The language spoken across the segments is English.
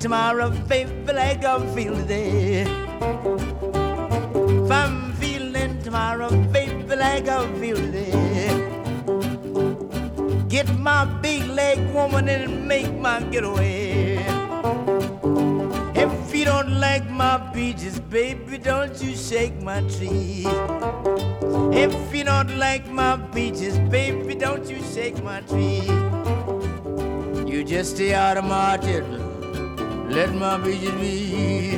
tomorrow, baby, like I feel today. If I'm feeling tomorrow, baby, like I feel today. Get my big leg woman and make my getaway. If you don't like my peaches, baby, don't you shake my tree. If you don't like my peaches, baby, don't you shake my tree. You just stay out of my market, let my peaches be.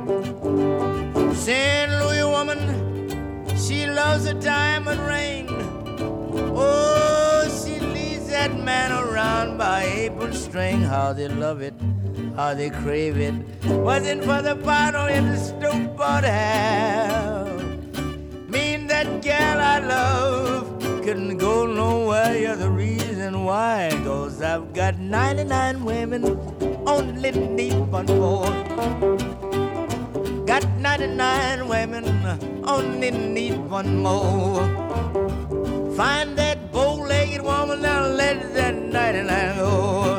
St. Louis woman, she loves a diamond ring. Oh, she leads that man around by apron string. How they love it, how they crave it. Wasn't for the bottle in the stove but have. Mean that gal I love couldn't go nowhere. You're the reason why. 'Cause I've got 99 women, only need one more. Got 99 women, only need one more. Find that bow-legged woman, now let that 99 go.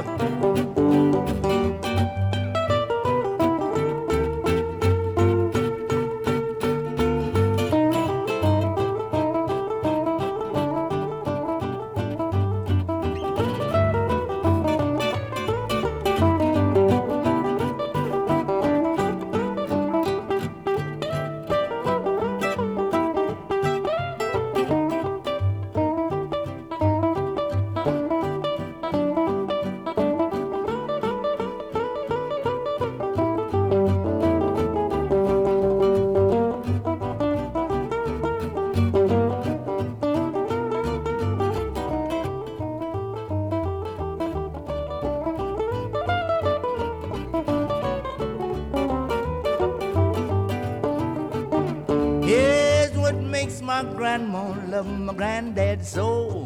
My grandma love my granddad so.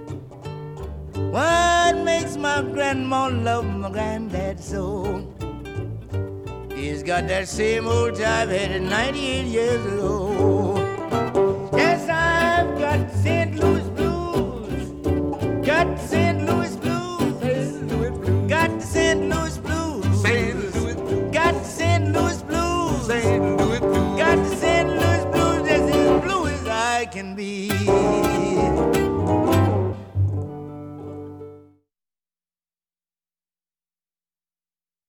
What makes my grandma love my granddad so? He's got that same old jive head at 98 years ago. Yes, I've got St. Louis blues. Got St. Louis blues. Got the St. Louis blues. Got the St. Louis blues. Got the St. Louis blues. That's as blue as I can be.